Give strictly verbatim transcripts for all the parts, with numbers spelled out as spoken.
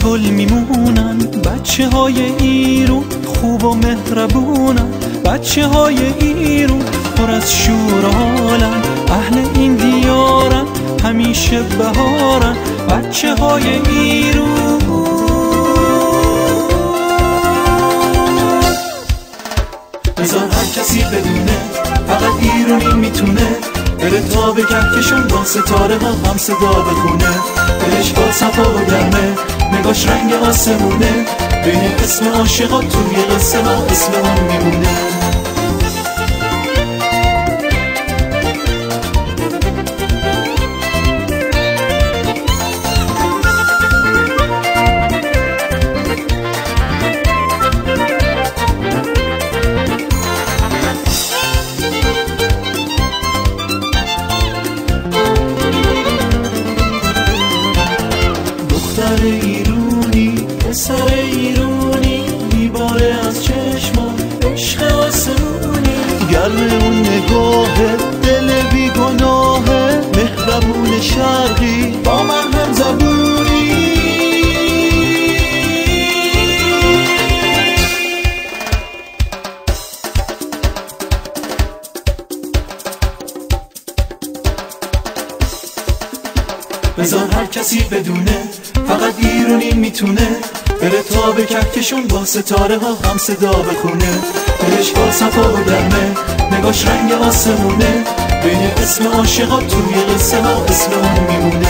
گل میمونن بچه های ایرون، خوب و مهربونن بچه های ایرون، پر از شور و حالن، اهل این دیارن، همیشه بهارن بچه های ایرون. بذار هر کسی بدونه فقط ایرونی میتونه بره تا به کهکشون با ستاره ها هم صدا بخونه. دلش با صفا و گرمه، نگاش رنگ آسمونه، بین اسم عاشقا توی قصه ها اسم اون میمونه. دختر ایرونی، پسر ایرونی، میباره از چشما عشق آسمونی، گرم اون نگاهه، دل بیگناهه، مهربون شرقی با من هم زبونی. بذار هر کسی بدونه فقط ایرونی میتونه بره تا به کهکشون با ستاره ها هم صدا بخونه. دلش با صفا و گرمه، نگاش رنگ آسمونه، بین اسم عاشقا توی قصه ها اسم اون میمونه.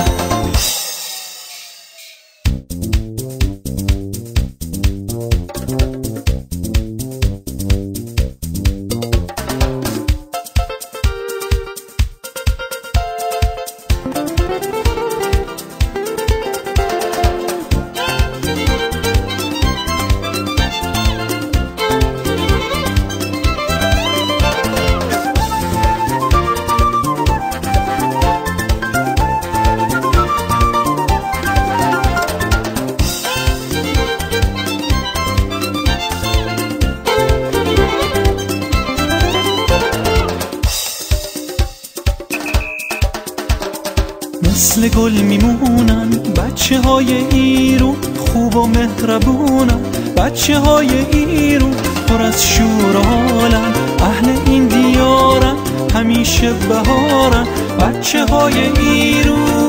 مثل گل میمونن بچه های ایرون، خوب و مهربونن بچه های ایرون، پر از شور و حالن، اهل این دیارن، همیشه بهارن بچه های ایرون.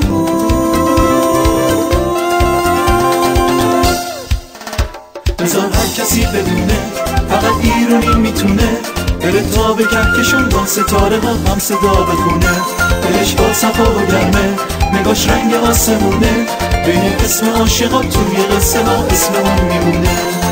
بذار هر کسی بدونه فقط ایرونی میتونه بره تا به کهکشون با ستاره ها هم صدا بخونه. دلش با صفا و گرمه، نگاش رنگ آسمونه، بین اسم عاشقا توی قصه ها اسم اون میمونه.